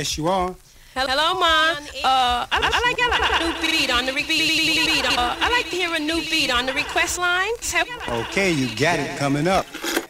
Yes, you are. Hello, Mom. I like a new beat on the beat. I like to hear a new beat on the request line. Okay, you got it coming up.